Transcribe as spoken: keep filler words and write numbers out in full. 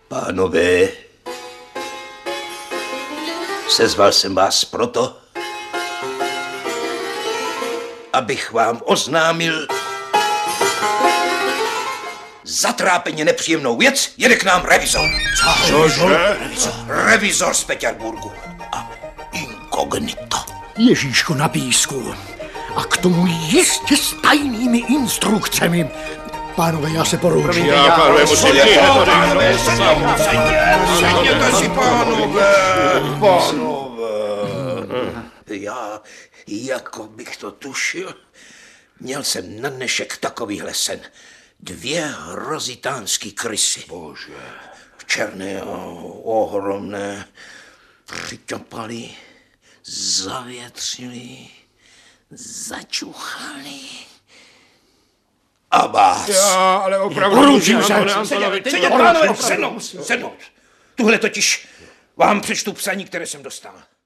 Pánové, sezval jsem vás proto, abych vám oznámil zatrápeně nepříjemnou věc. Jede k nám revizor. Cože? Revizor, revizor z Peťarburgu. A inkognito. Ježíšku na písku. A k tomu jistě s tajnými instrukcemi. Pánové, já se poroučím. Já, pánové, musím jít. Pánové, sedněte si, pánové. Pánové. Já, jako bych to tušil, měl jsem na dnešek takovýhle sen. Dvě hrozitánský krysy. Bože. Černé a ohromné. Přiťapali, zavětřili, začuchali. A vás. Já, ale opravdu... Poručím se. Sedět, pánové, sednout, sednout. Tuhle totiž vám přečtu psaní, které jsem dostal.